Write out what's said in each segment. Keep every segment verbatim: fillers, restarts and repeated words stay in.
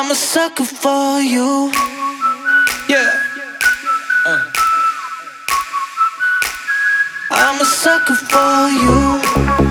I'm a sucker for you. Yeah. Uh. I'm a sucker for you.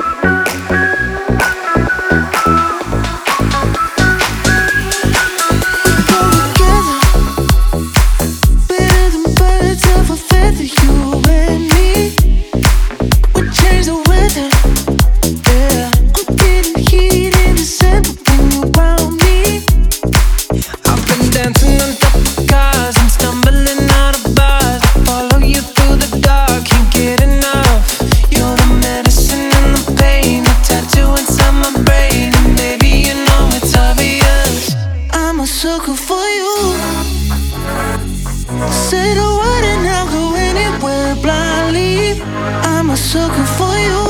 Sucker for you. Say the word and I'll go anywhere blindly. I'm a sucker for you.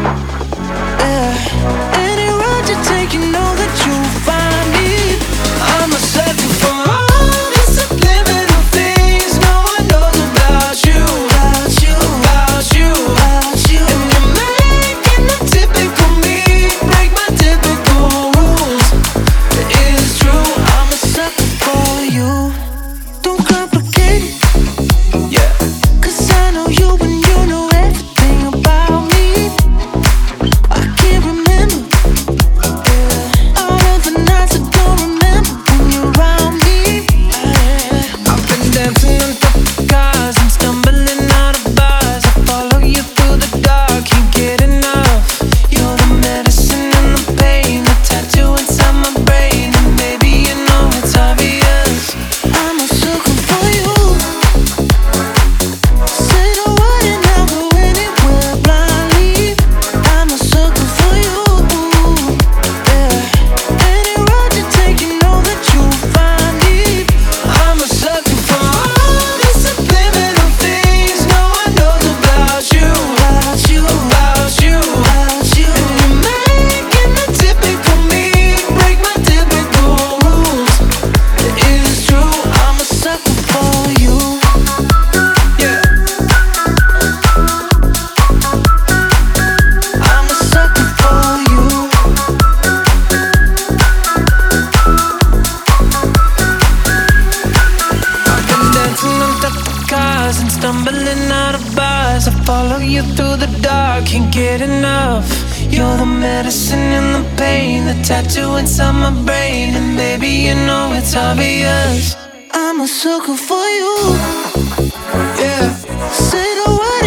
Yeah. Any road you take, you know that you'll find me. I'm a sucker for all the subliminal things no one knows about you. About you, about you, about you. And you're making the typical me break my typical rules. It's true. I'm a sucker for you. Don't complicate it. Yeah. Cause I know you and you know everything about me. I can't remember, yeah, all of the nights I don't remember when you're around me. Yeah. I've been dancing on top of cars and stumbling out of bars. I follow you through the dark, can't get enough. You're the medicine and the pain, the tattoo inside my brain. And baby, you know it's obvious. I'm a sucker for you. Say the word and I'll go anywhere blindly. I'm a sucker for you. Yeah. Any road you take, you know that you'll find me. I'm a sucker for all the subliminal things no one knows about you. About you, about you, about you. And you're making the typical me break my typical rules. It's true. I'm a sucker for you. Yeah. I'm a sucker for you. I've been dancing on top of cars and stumbling out of bars. I follow you through the dark, can't get enough. You're the medicine and the pain, the tattoo inside my brain. And baby, you know it's obvious. I'm a sucker for you. Yeah. Say the word